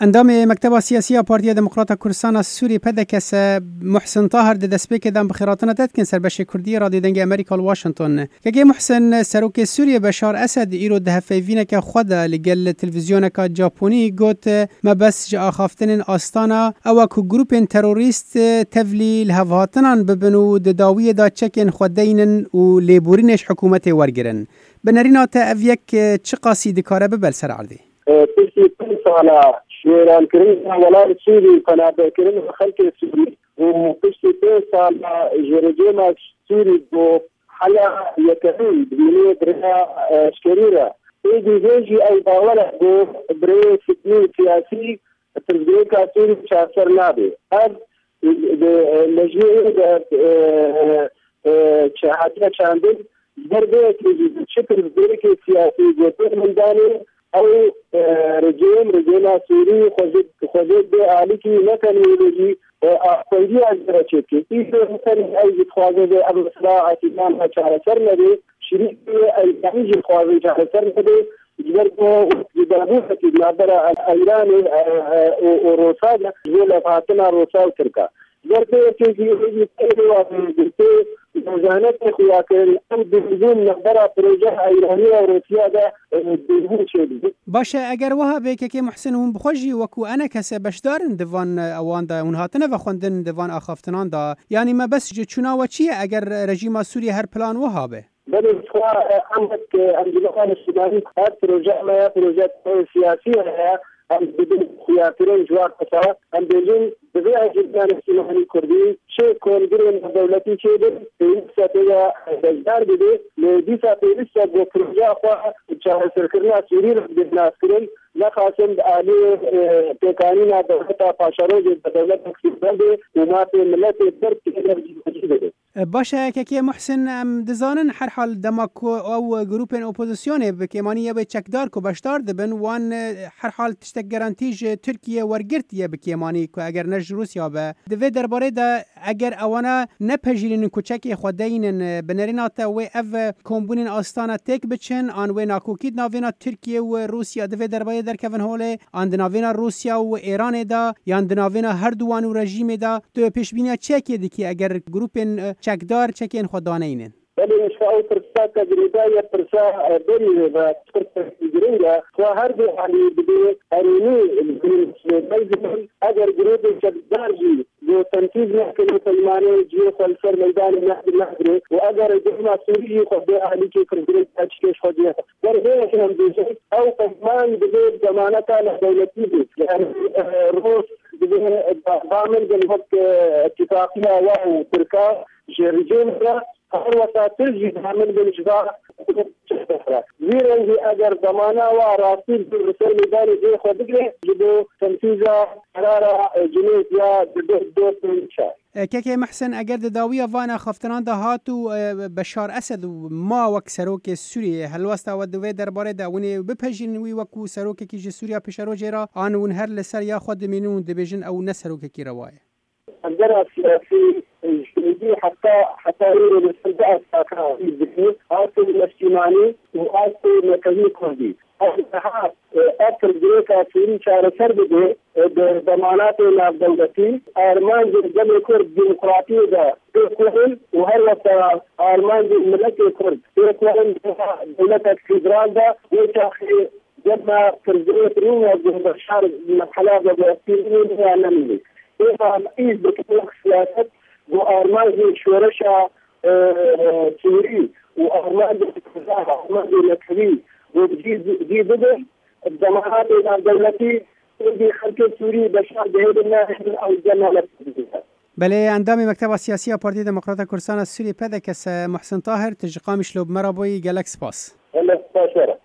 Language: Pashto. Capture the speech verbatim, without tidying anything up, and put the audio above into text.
اندام مکتب سیاسی پارتی دموکرات کردستان سوری پدکس محسن طاهر د دسپیک دم بخیراتنا تدکن سربش کردی رادیو دنگ امریکا واشنطن که محسن سروک سوریه بشار اسد ایرو ده فیوینه که خود لگل تلویزیون که ژاپنی گوت ما بس جا خافتن آستانا او کو گروپ تروریست تفلی لهواتنان ببنو د داوی دا چکن خودینن و لیبورینش حکومت ورگرن بنرینات اویک چه قاصید کاره ببل سر عرضی شيران كريم ولا سوري قنابل كريم خلك سوري وقشتي تسال جرجيما سوري بو حلا يكري بنيه درها شكريرة يجي جيجي اي باولا بو بري فتني سياسي تربيكا سوري شاسر نابي هاد لجيه شهادة شاندل بربيت شكر بريكي سياسي جوتر من داني او رجيم رجينا سوري خذت خذت بعالكي لكن يجي اقتصادي اجرتك اذا مثلا اي خواجه ابو صلاح اتمام على سرنبي شريك اي خواجه على سرنبي جبرته جبرته في نظر ايران وروسا ولا فاتنا روسا تركا جبرته في يجي في وزانت خواكل بدون نظر پروژه ایرانی و روسیه ده بدون شد باشه اگر وها به که محسن هم بخوجی وکو انا کس بشدارن دوان اوان ده اون هاتنه و خوندن دوان اخافتنان ده یعنی ما بس چونا و چیه اگر رژیم سوری هر پلان وها به بله خوا عمد انجلوان السودانی هر پروژه ما پروژه سیاسی ہے هم بدون خیاطرین جوار پسا هم بیجن بغیر جدان سیمانی کردی چه کنگرین دولتی چه دل این ساتیا بجدار بده لیدی ساتیا لسه با پروژه خوا چهار سرکرنا سوری رو بدناس کرن نخواستند آلی تکانین دولتا پاشاروج دولت اکسیبان ده ومات ملت درد که جدی بده باشه که محسن ام دزانن هر حال دماکو او گروپ اپوزیسیون بکیمانی به چکدار کو بشدار دبن وان هر حال تشتک گارانتیج ترکیه ورگرتیه بکیمانی کو اگر نج روسیا به دوی درباره ده اگر اوانا نپجیرین کوچکی خودین بنرینات و اف کومبونین آستانه تک بچن آن و ناکوکید ناوینا ترکیه و روسیا دوی درباره در کون هوله آن دناوینا روسیا و ایران ده یا دناوینا هر دوان و رژیم ده تو پیش بینی چکی دی که اگر گروپ چکدار چکین خودانه اینن بله اشتاو پرسا تجربه یا پرسا بری و پرسا تجربه و هر دو حالی بده ارینی میزن اگر گروه چکدار جی جو تنفیذ نکنه سلمانه جی خلصر میدان نهد نهدره و اگر جمع سوری خود حالی که کرده تشکیش خودیه در هیچ هم دیجه او قسمان بده زمانتا لدولتی بود یعنی روس بده ضامن جنبك اتفاقية و تركا جرجين را هر وقت ترجي ضامن بالجزاء زيرنجي اگر ضمانه و راسل بالرسل ميداني دي خودگره جدو تنفيذا قرار جنيز يا دو دو تنشا که محسن اگر داوی وانا خفتنان ده هاتو بشار اسد ما وک سروک سوریه هلوستا و دوی درباره داونی بپجین وی وکو سروک کی سوریا پشرو جرا آن اون هر لسر یا خود مینون دبیجن او نسروک کی روایه عندنا سياسي اجتماعي حتى حتى يريد الاسترجاع الساكنه في الذكر اصل الاجتماعي واصل مركزي كردي هذا اكثر جريكا في شهر سربده ضمانات الدولتي ارمان جمع كرد ديمقراطيه ده يكون وهلا ارمان ملك كرد يكون دولة الفيدرال ده وتاخي جمع كرديه روما بشار مرحله بوقتين يعني إذا إيش بكتير سياسات وأرمان شورشة سوري وأرمان التجارة أرمان الكبير وجديد جديد بدل الضمانات الدولتي اللي خلق سوري بشار بهذا الناس أو الجنة. بله اندام مکتب سیاسی پارتی دموکرات کردستان سوری پدکس محسن طاهر تجقامش لب مرابوی گلکس پاس.